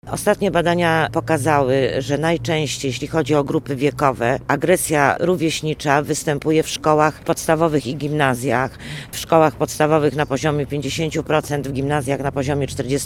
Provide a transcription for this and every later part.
Ostatnie badania pokazały, że najczęściej, jeśli chodzi o grupy wiekowe, agresja rówieśnicza występuje w szkołach podstawowych i gimnazjach. W szkołach podstawowych na poziomie 50%, w gimnazjach na poziomie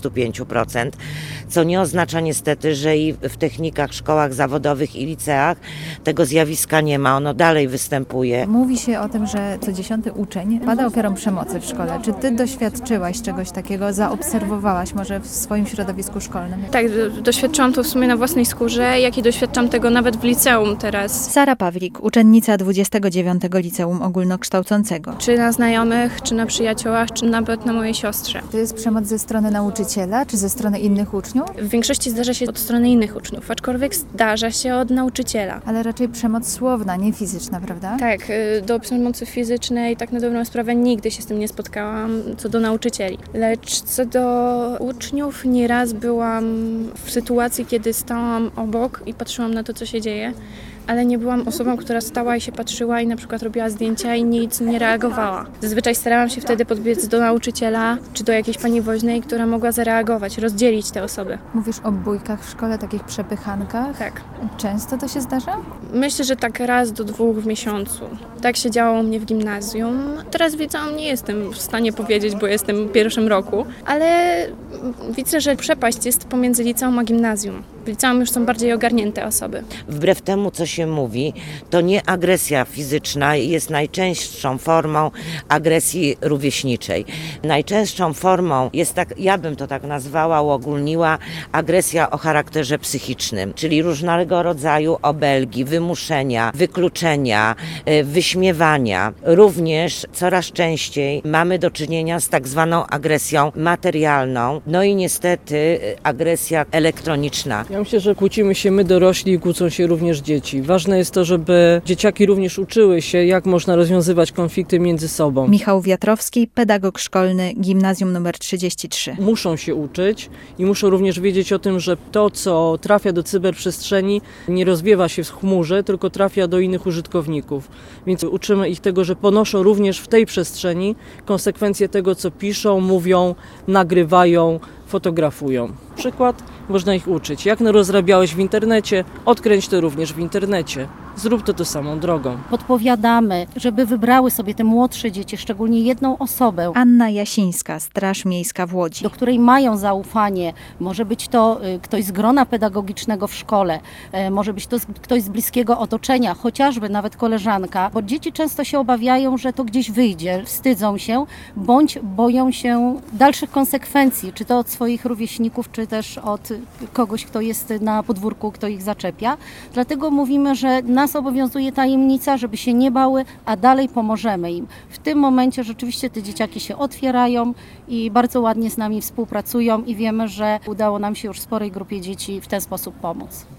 45%, co nie oznacza niestety, że i w technikach, szkołach zawodowych i liceach tego zjawiska nie ma. Ono dalej występuje. Mówi się o tym, że co 10. uczeń pada ofiarą przemocy w szkole. Czy ty doświadczyłaś czegoś takiego, zaobserwowałaś może w swoim środowisku szkolnym? Tak, doświadczyłam to w sumie na własnej skórze, jak i doświadczam tego nawet w liceum teraz. Sara Pawlik, uczennica 29. Liceum Ogólnokształcącego. Czy na znajomych, czy na przyjaciołach, czy nawet na mojej siostrze. To jest przemoc ze strony nauczyciela, czy ze strony innych uczniów? W większości zdarza się od strony innych uczniów, aczkolwiek zdarza się od nauczyciela. Ale raczej przemoc słowna, nie fizyczna, prawda? Tak, do przemocy fizycznej tak na dobrą sprawę nigdy się z tym nie spotkałam, co do nauczycieli. Lecz co do uczniów, nieraz byłam w sytuacji, kiedy stałam obok i patrzyłam na to, co się dzieje, ale nie byłam osobą, która stała i się patrzyła i na przykład robiła zdjęcia i nic nie reagowała. Zazwyczaj starałam się wtedy podbiec do nauczyciela czy do jakiejś pani woźnej, która mogła zareagować, rozdzielić te osoby. Mówisz o bójkach w szkole, takich przepychankach? Tak. Często to się zdarza? Myślę, że tak raz do 2 w miesiącu. Tak się działo u mnie w gimnazjum. Teraz liceum nie jestem w stanie powiedzieć, bo jestem w pierwszym roku, ale widzę, że przepaść jest pomiędzy liceum a gimnazjum. W liceum już są bardziej ogarnięte osoby. Wbrew temu, co się mówi, to nie agresja fizyczna jest najczęstszą formą agresji rówieśniczej. Najczęstszą formą jest, tak, ja bym to tak nazwała, uogólniła, agresja o charakterze psychicznym, czyli różnego rodzaju obelgi, wymuszenia, wykluczenia, wyśmiewania. Również coraz częściej mamy do czynienia z tak zwaną agresją materialną, no i niestety agresja elektroniczna. Ja myślę, że kłócimy się my dorośli i kłócą się również dzieci. Ważne jest to, żeby dzieciaki również uczyły się, jak można rozwiązywać konflikty między sobą. Michał Wiatrowski, pedagog szkolny, gimnazjum nr 33. Muszą się uczyć i muszą również wiedzieć o tym, że to, co trafia do cyberprzestrzeni, nie rozwiewa się w chmurze, tylko trafia do innych użytkowników. Więc uczymy ich tego, że ponoszą również w tej przestrzeni konsekwencje tego, co piszą, mówią, nagrywają, fotografują. Przykład, można ich uczyć. Jak rozrabiałeś w internecie, odkręć to również w internecie. Zrób to samą drogą. Podpowiadamy, żeby wybrały sobie te młodsze dzieci, szczególnie jedną osobę. Anna Jasińska, Straż Miejska w Łodzi. Do której mają zaufanie. Może być to ktoś z grona pedagogicznego w szkole, może być to ktoś z bliskiego otoczenia, chociażby nawet koleżanka, bo dzieci często się obawiają, że to gdzieś wyjdzie, wstydzą się, bądź boją się dalszych konsekwencji, czy to od swoich rówieśników, czy też od kogoś, kto jest na podwórku, kto ich zaczepia. Dlatego mówimy, że nas obowiązuje tajemnica, żeby się nie bały, a dalej pomożemy im. W tym momencie rzeczywiście te dzieciaki się otwierają i bardzo ładnie z nami współpracują i wiemy, że udało nam się już sporej grupie dzieci w ten sposób pomóc.